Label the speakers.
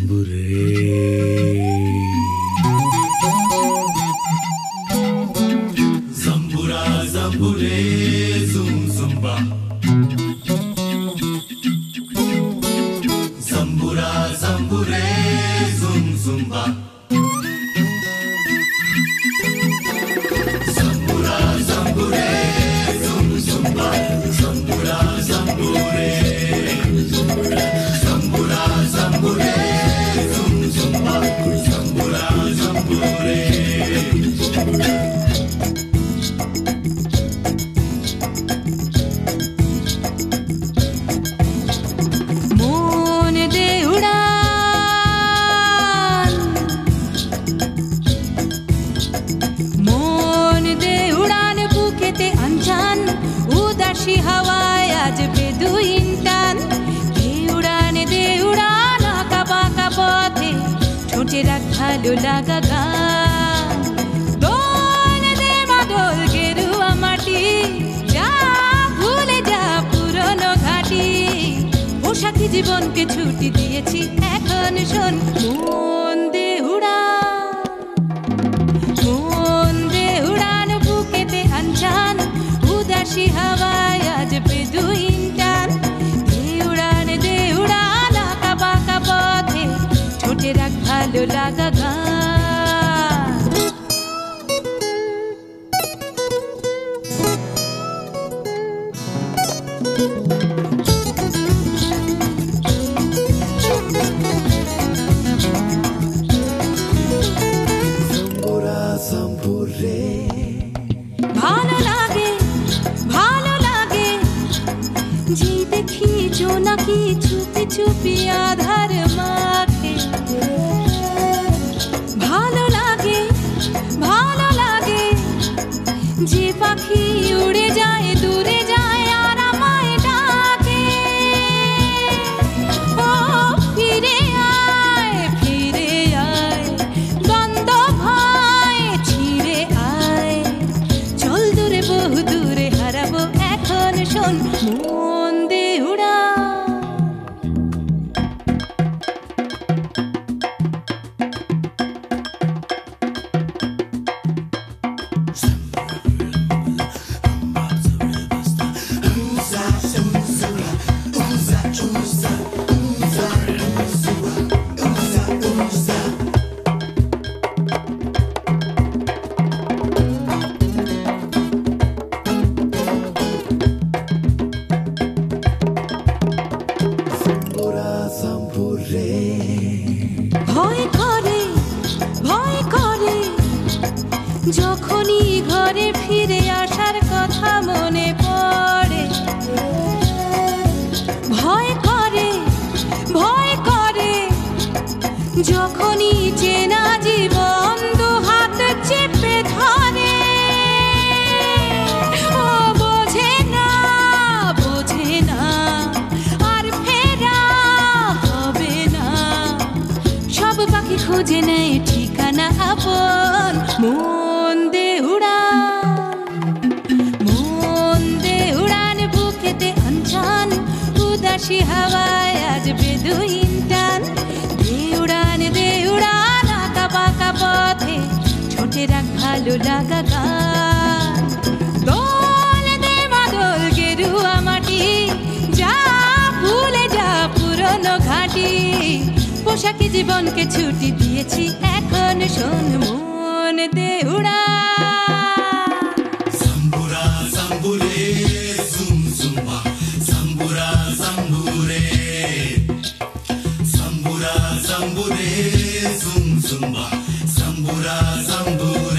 Speaker 1: জীবনকে ছুটি দিয়েছি এখন শোন মন দে উড়ান বুকেতে আনছান উদাসী হাওয়ায় আজ বেদুইন টান দে উড়ান আঁকা বাঁকা পথে ঠোঁটে রাখ ভালো লাগা গান নাকি চুপি চুপি আধার মাঠে ভালো লাগে যে পাখি উড়ে যায় দূরে যায় আর আমায় ডাকে ও ফিরে আয় বন্ধ ভয় ছিড়ে আয় চল দূরে বহু দূরে হারাবো এখন শোন মন দে উড়া যখনই ঘরে ফিরে আসার কথা মনে পড়ে ভয় করে যখনই চেনা জীবন দু হাত চেপে ধরে ও বোঝে না আর ফেরা হবে না সব পাখি খুঁজে নেয় ঠিকানা আপন মন দে উড়ান বুকেতে আনছান উদাসী হাওয়ায় আজ বেদুইন টান দে উড়ান আঁকা বাঁকা পথে ঠোঁটে রাখ ভালো লাগা গান দোল দে মাদল গেরুয়া মাটি যা ভুলে যা পুরনো ঘাটি পোশাকি জীবনকে ছুটি দিয়েছি এখন শোন মন দে উড়া
Speaker 2: Zambura zambure zum zumba zambura zambure zum zumba zambura zambure